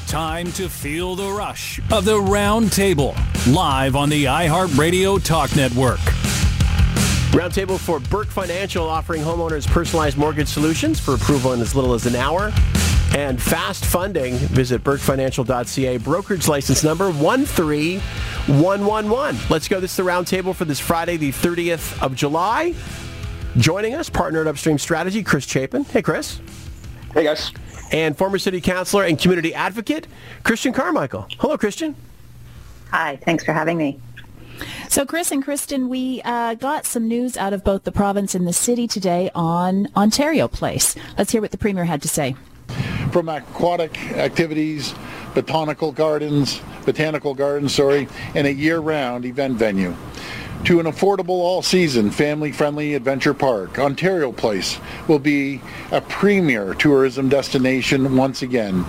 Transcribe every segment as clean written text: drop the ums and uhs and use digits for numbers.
Time to feel the rush of the Round Table, live on the iHeartRadio Talk Network. Roundtable for Burke Financial, offering homeowners personalized mortgage solutions for approval in as little as an hour. And fast funding. Visit burkefinancial.ca. Brokerage license number 13111. Let's go. This is the Roundtable for this Friday, the 30th of July. Joining us, partner at Upstream Strategy, Chris Chapin. Hey, Chris. Hey, guys. And former city councilor and community advocate, Christian Carmichael. Hello, Christian. Hi, thanks for having me. So, Chris and Kristen, we got some news out of both the province and the city today on Ontario Place. Let's hear what the Premier had to say. From aquatic activities, botanical gardens, and a year-round event venue, to an affordable all-season, family-friendly adventure park, Ontario Place will be a premier tourism destination once again.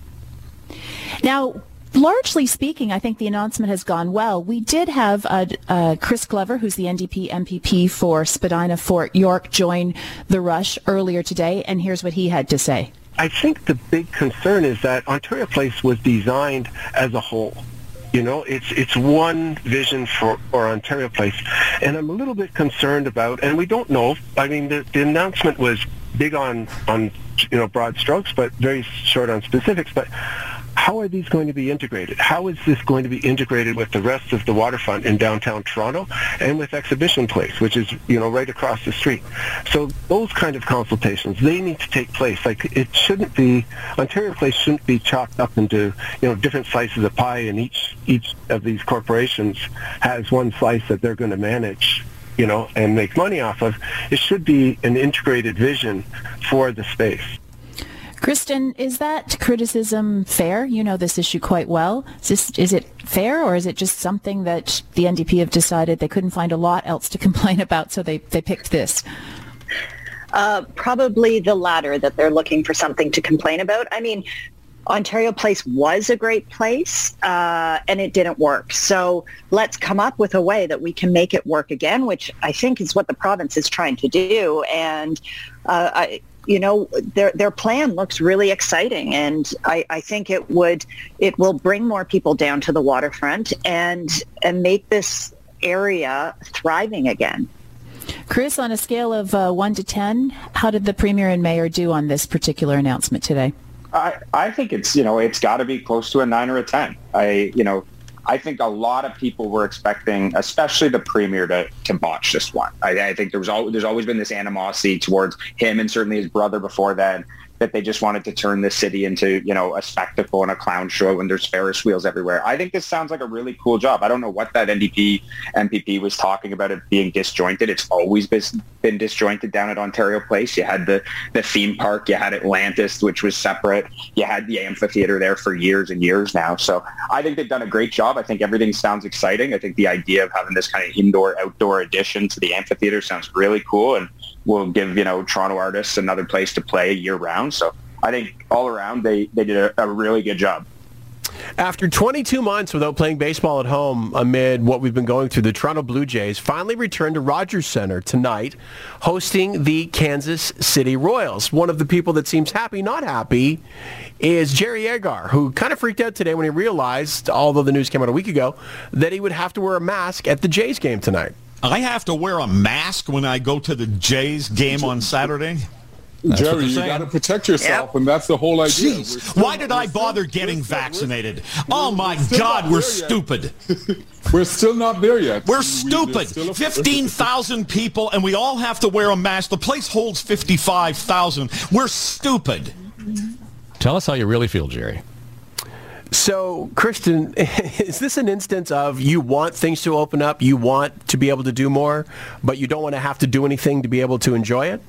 Now, largely speaking, I think the announcement has gone well. We did have Chris Glover, who's the NDP MPP for Spadina Fort York, join the rush earlier today, and here's what he had to say. I think the big concern is that Ontario Place was designed as a whole. You know, it's one vision for Ontario Place. And I'm a little bit concerned about, and we don't know, I mean, the announcement was big on broad strokes, but very short on specifics. But how are these going to be integrated? How is this going to be integrated with the rest of the waterfront in downtown Toronto and with Exhibition Place, which is, right across the street? So those kind of consultations, they need to take place. Like, it shouldn't be, Ontario Place shouldn't be chopped up into, different slices of pie, and each of these corporations has one slice that they're going to manage, and make money off of. It should be an integrated vision for the space. Kristen, is that criticism fair? You know this issue quite well. Is it fair, or is it just something that the NDP have decided they couldn't find a lot else to complain about, so they picked this? Probably the latter, that they're looking for something to complain about. I mean, Ontario Place was a great place, and it didn't work. So let's come up with a way that we can make it work again, which I think is what the province is trying to do. And their plan looks really exciting, and I think it will bring more people down to the waterfront and make this area thriving again. Chris, on a scale of 1 to 10, how did the Premier and Mayor do on this particular announcement today? I think it's got to be close to a 9 or a 10. I think a lot of people were expecting, especially the Premier, to botch this one. I think there's always been this animosity towards him and certainly his brother before then, that they just wanted to turn the city into, a spectacle and a clown show, and there's Ferris wheels everywhere. I think this sounds like a really cool job. I don't know what that NDP MPP was talking about, it being disjointed. It's always been disjointed down at Ontario Place. You had the theme park, you had Atlantis, which was separate. You had the amphitheater there for years and years now. So I think they've done a great job. I think everything sounds exciting. I think the idea of having this kind of indoor-outdoor addition to the amphitheater sounds really cool, and will give, Toronto artists another place to play year-round. So I think all around they did a really good job. After 22 months without playing baseball at home amid what we've been going through, the Toronto Blue Jays finally returned to Rogers Centre tonight, hosting the Kansas City Royals. One of the people that seems happy, not happy, is Jerry Agar, who kind of freaked out today when he realized, although the news came out a week ago, that he would have to wear a mask at the Jays game tonight. I have to wear a mask when I go to the Jays game on Saturday? Jerry, you got to protect yourself, and that's the whole idea. Why did I bother getting vaccinated? Oh, my God, we're stupid. We're still not there yet. We're stupid. 15,000 people, and we all have to wear a mask. The place holds 55,000. We're stupid. Tell us how you really feel, Jerry. So, Kristen, is this an instance of you want things to open up, you want to be able to do more, but you don't want to have to do anything to be able to enjoy it?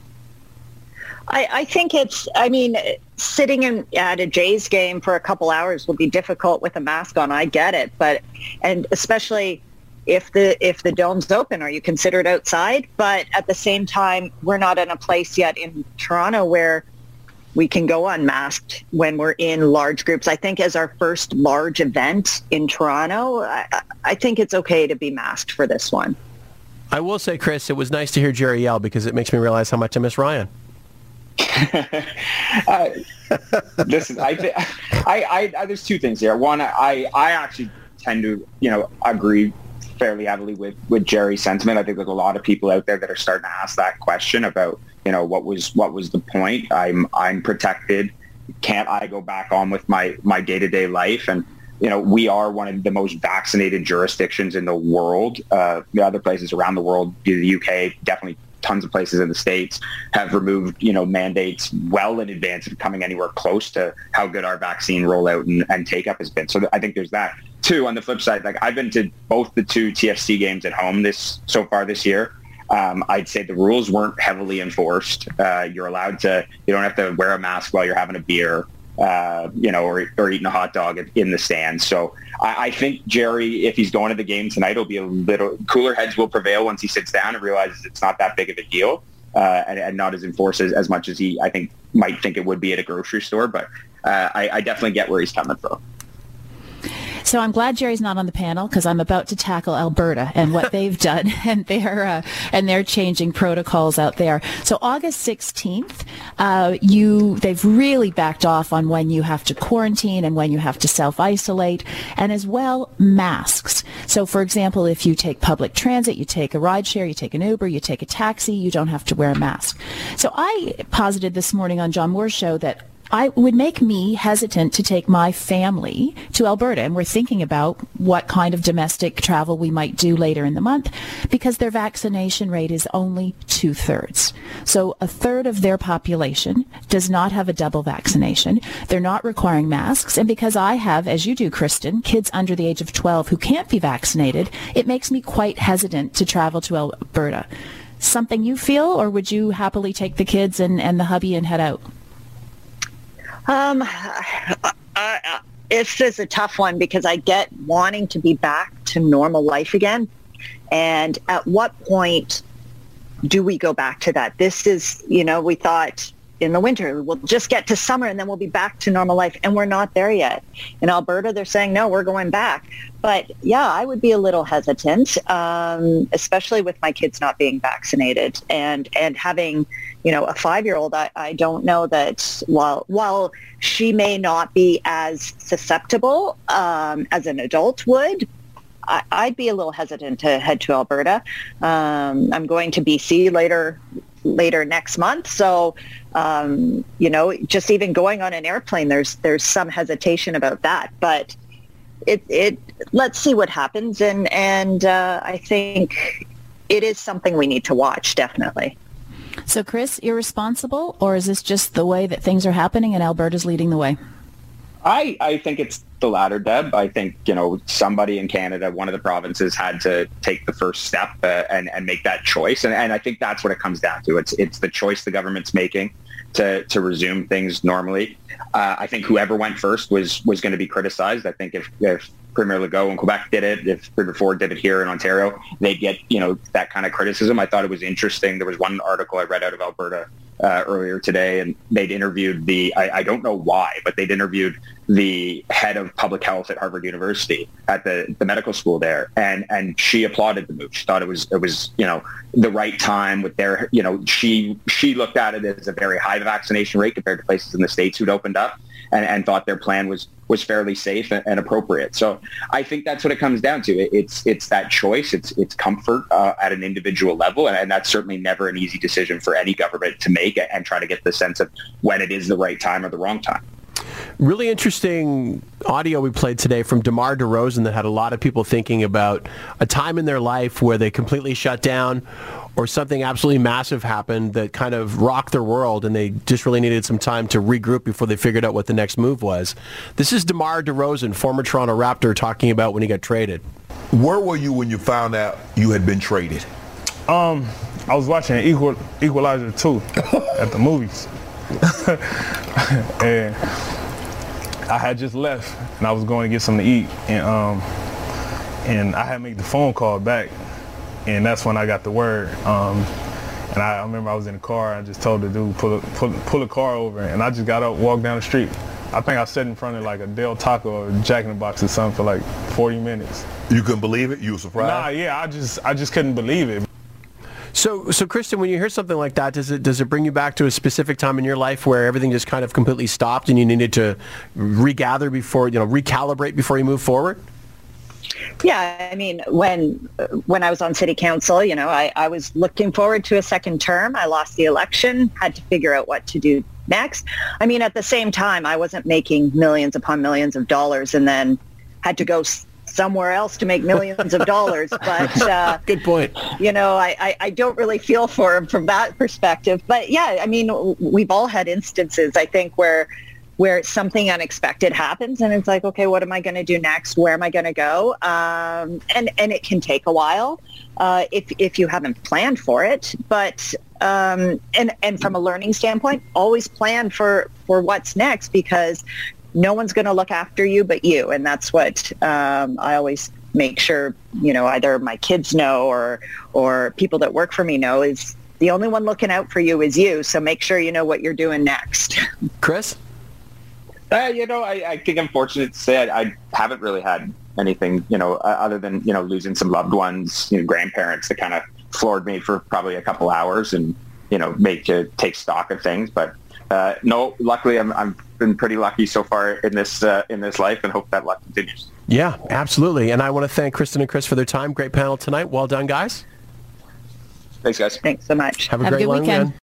I think sitting at a Jays game for a couple hours will be difficult with a mask on. I get it, and especially if the dome's open, are you considered outside? But at the same time, we're not in a place yet in Toronto where we can go unmasked when we're in large groups. I think as our first large event in Toronto, I think it's okay to be masked for this one. I will say, Chris, it was nice to hear Jerry yell, because it makes me realize how much I miss Ryan. Listen, there's two things here. One, I actually tend to, agree fairly heavily with Jerry's sentiment. I think there's a lot of people out there that are starting to ask that question about, what was the point? I'm protected. Can't I go back on with my day-to-day life? And, we are one of the most vaccinated jurisdictions in the world. The other places around the world, the UK, definitely tons of places in the States have removed, mandates well in advance of coming anywhere close to how good our vaccine rollout and take-up has been. So I think there's that. Two, on the flip side, like I've been to both the two TFC games at home so far this year. I'd say the rules weren't heavily enforced. You're allowed to, you don't have to wear a mask while you're having a beer, or eating a hot dog in the stands. So I think Jerry, if he's going to the game tonight, it'll be a little cooler heads will prevail once he sits down and realizes it's not that big of a deal, and not as enforced as much as he, I think, might think it would be at a grocery store. But I definitely get where he's coming from. So I'm glad Jerry's not on the panel because I'm about to tackle Alberta and what they've done and they're changing protocols out there. So August 16th, they've really backed off on when you have to quarantine and when you have to self-isolate, and as well masks. So for example, if you take public transit, you take a rideshare, you take an Uber, you take a taxi, you don't have to wear a mask. So I posited this morning on John Moore's show that I would make me hesitant to take my family to Alberta, and we're thinking about what kind of domestic travel we might do later in the month because their vaccination rate is only 2/3. So a third of their population does not have a double vaccination. They're not requiring masks, and because I have, as you do, Kristen, kids under the age of 12 who can't be vaccinated, it makes me quite hesitant to travel to Alberta. Something you feel, or would you happily take the kids and the hubby and head out? This is a tough one because I get wanting to be back to normal life again. And at what point do we go back to that? This is, we thought in the winter we'll just get to summer and then we'll be back to normal life. And we're not there yet. In Alberta, they're saying, no, we're going back. But yeah, I would be a little hesitant, especially with my kids not being vaccinated and having, a 5-year-old. I don't know that while she may not be as susceptible as an adult would, I'd be a little hesitant to head to Alberta. I'm going to BC later next month. So, just even going on an airplane, there's some hesitation about that. But let's see what happens. And I think it is something we need to watch, definitely. So, Chris, irresponsible, or is this just the way that things are happening and Alberta's leading the way? I think it's the latter, Deb. I think, somebody in Canada, one of the provinces had to take the first step and make that choice. And I think that's what it comes down to. It's the choice the government's making to resume things normally. I think whoever went first was going to be criticized. I think if Premier Legault in Quebec did it, if Premier Ford did it here in Ontario, they'd get, that kind of criticism. I thought it was interesting. There was one article I read out of Alberta earlier today, and they'd interviewed I don't know why, but they'd interviewed the head of public health at Harvard University at the medical school there, and she applauded the move. She thought it was the right time with their, she looked at it as a very high vaccination rate compared to places in the States who'd opened up, and thought their plan was fairly safe and appropriate. So I think that's what it comes down to. It's that choice. It's comfort at an individual level, and that's certainly never an easy decision for any government to make and try to get the sense of when it is the right time or the wrong time. Really interesting audio we played today from DeMar DeRozan that had a lot of people thinking about a time in their life where they completely shut down or something absolutely massive happened that kind of rocked their world and they just really needed some time to regroup before they figured out what the next move was. This is DeMar DeRozan, former Toronto Raptor, talking about when he got traded. Where were you when you found out you had been traded? I was watching Equalizer 2 at the movies. And I had just left and I was going to get something to eat, and I had made the phone call back, and that's when I got the word. And I remember I was in the car. I just told the dude pull the car over, and I just got up, walked down the street. I think I sat in front of like a Del Taco or Jack in the Box or something for like 40 minutes. You couldn't believe it? You were surprised? Nah, yeah, I just couldn't believe it. So Kristen, when you hear something like that, does it bring you back to a specific time in your life where everything just kind of completely stopped and you needed to regather before, recalibrate before you move forward? Yeah, I mean, when I was on city council, I was looking forward to a second term. I lost the election, had to figure out what to do next. I mean, at the same time, I wasn't making millions upon millions of dollars and then had to go somewhere else to make millions of dollars. But good point. I don't really feel for him from that perspective. But yeah, I mean, we've all had instances, I think, where something unexpected happens and it's like, okay, what am I going to do next? Where am I going to go? And it can take a while if you haven't planned for it. But and from a learning standpoint, always plan for what's next, because no one's going to look after you but you. And that's what I always make sure, either my kids know or people that work for me know, is the only one looking out for you is you. So make sure you know what you're doing next. Chris? I think I'm fortunate to say I haven't really had anything, other than, losing some loved ones, grandparents that kind of floored me for probably a couple hours and, make you take stock of things. But no, luckily I've been pretty lucky so far in this life, and hope that luck continues. Yeah, absolutely. And I want to thank Kristen and Chris for their time. Great panel tonight. Well done, guys. Thanks, guys. Thanks so much. Have a great good weekend.